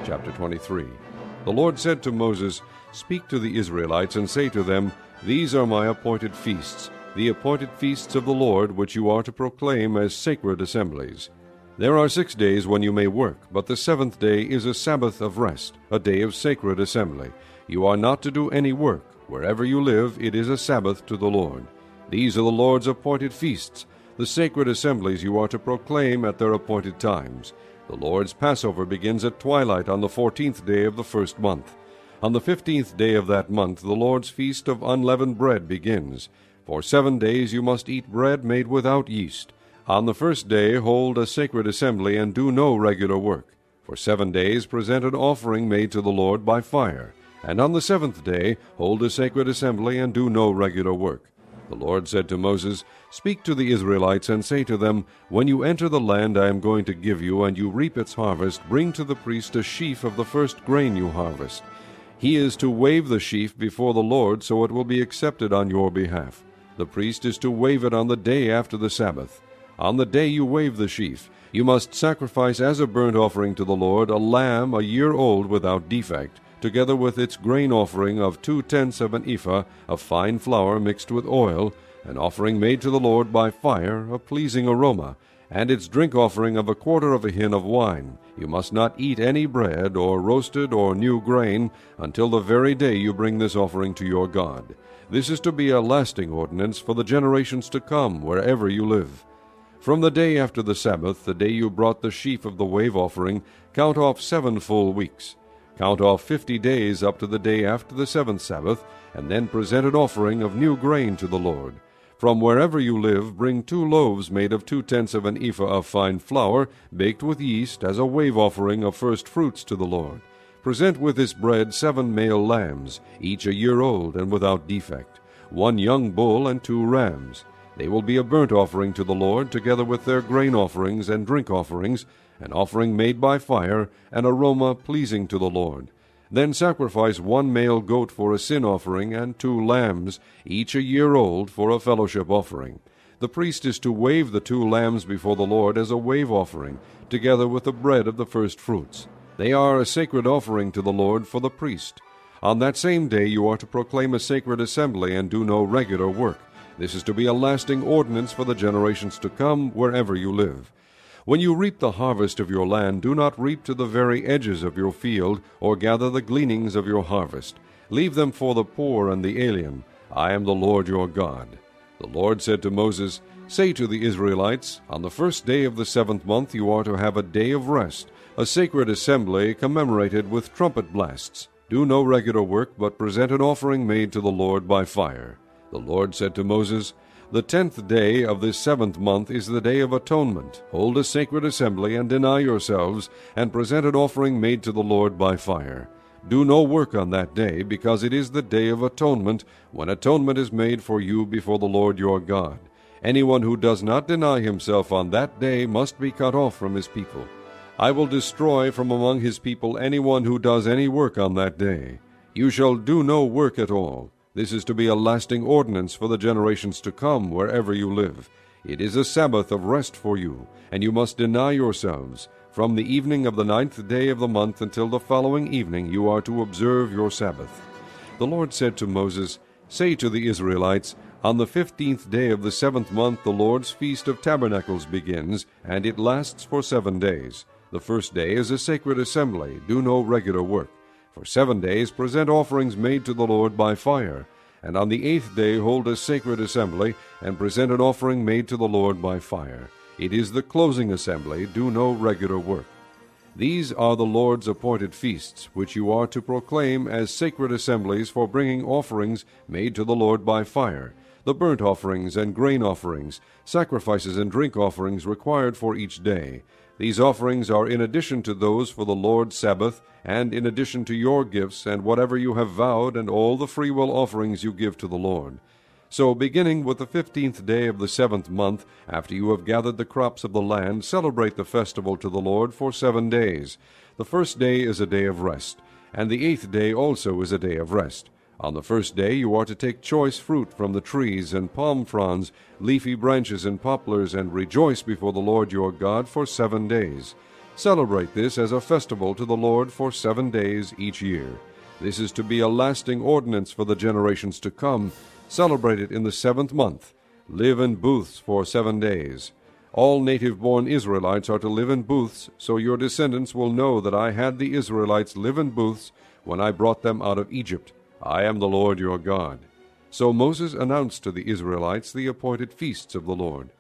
Chapter 23. The Lord said to Moses, Speak to the Israelites, and say to them, These are my appointed feasts, the appointed feasts of the Lord, which you are to proclaim as sacred assemblies. There are 6 days when you may work, but the 7th day is a Sabbath of rest, a day of sacred assembly. You are not to do any work. Wherever you live, it is a Sabbath to the Lord. These are the Lord's appointed feasts, the sacred assemblies you are to proclaim at their appointed times. The Lord's Passover begins at twilight on the 14th day of the first month. On the 15th day of that month the Lord's feast of unleavened bread begins. For 7 days you must eat bread made without yeast. On the first day hold a sacred assembly and do no regular work. For 7 days present an offering made to the Lord by fire. And on the 7th day hold a sacred assembly and do no regular work. The Lord said to Moses, Speak to the Israelites and say to them, When you enter the land I am going to give you, and you reap its harvest, bring to the priest a sheaf of the first grain you harvest. He is to wave the sheaf before the Lord, so it will be accepted on your behalf. The priest is to wave it on the day after the Sabbath. On the day you wave the sheaf, you must sacrifice as a burnt offering to the Lord a lamb a year old without defect, together with its grain offering of 2/10 of an ephah of fine flour mixed with oil, an offering made to the Lord by fire, a pleasing aroma, and its drink offering of 1/4 of a hin of wine. You must not eat any bread, or roasted or new grain, until the very day you bring this offering to your God. This is to be a lasting ordinance for the generations to come, wherever you live. From the day after the Sabbath, the day you brought the sheaf of the wave offering, count off 7 full weeks. Count off 50 days up to the day after the 7th Sabbath, and then present an offering of new grain to the Lord. From wherever you live, bring 2 loaves made of 2/10 of an ephah of fine flour, baked with yeast, as a wave offering of first fruits to the Lord. Present with this bread 7 male lambs, each a year old and without defect, 1 young bull and 2 rams. They will be a burnt offering to the Lord, together with their grain offerings and drink offerings, an offering made by fire, an aroma pleasing to the Lord. Then sacrifice 1 male goat for a sin offering, and 2 lambs, each a year old, for a fellowship offering. The priest is to wave the 2 lambs before the Lord as a wave offering, together with the bread of the first fruits. They are a sacred offering to the Lord for the priest. On that same day you are to proclaim a sacred assembly and do no regular work. This is to be a lasting ordinance for the generations to come, wherever you live. When you reap the harvest of your land, do not reap to the very edges of your field, or gather the gleanings of your harvest. Leave them for the poor and the alien. I am the Lord your God. The Lord said to Moses, Say to the Israelites, On the first day of the 7th month you are to have a day of rest, a sacred assembly commemorated with trumpet blasts. Do no regular work, but present an offering made to the Lord by fire. The Lord said to Moses, The 10th day of this 7th month is the Day of Atonement. Hold a sacred assembly, and deny yourselves, and present an offering made to the Lord by fire. Do no work on that day, because it is the Day of Atonement, when atonement is made for you before the Lord your God. Anyone who does not deny himself on that day must be cut off from his people. I will destroy from among his people anyone who does any work on that day. You shall do no work at all. This is to be a lasting ordinance for the generations to come, wherever you live. It is a Sabbath of rest for you, and you must deny yourselves. From the evening of the 9th day of the month until the following evening you are to observe your Sabbath. The Lord said to Moses, Say to the Israelites, On the 15th day of the 7th month the Lord's Feast of Tabernacles begins, and it lasts for 7 days. The first day is a sacred assembly. Do no regular work. For 7 days present offerings made to the Lord by fire, and on the 8th day hold a sacred assembly, and present an offering made to the Lord by fire. It is the closing assembly. Do no regular work. These are the Lord's appointed feasts, which you are to proclaim as sacred assemblies for bringing offerings made to the Lord by fire, the burnt offerings and grain offerings, sacrifices and drink offerings required for each day. These offerings are in addition to those for the Lord's Sabbath, and in addition to your gifts and whatever you have vowed, and all the freewill offerings you give to the Lord. So, beginning with the 15th day of the 7th month, after you have gathered the crops of the land, celebrate the festival to the Lord for 7 days. The first day is a day of rest, and the 8th day also is a day of rest. On the first day you are to take choice fruit from the trees, and palm fronds, leafy branches, and poplars, and rejoice before the Lord your God for 7 days. Celebrate this as a festival to the Lord for 7 days each year. This is to be a lasting ordinance for the generations to come. Celebrate it in the 7th month. Live in booths for 7 days. All native-born Israelites are to live in booths, so your descendants will know that I had the Israelites live in booths when I brought them out of Egypt. I am the Lord your God. So Moses announced to the Israelites the appointed feasts of the Lord.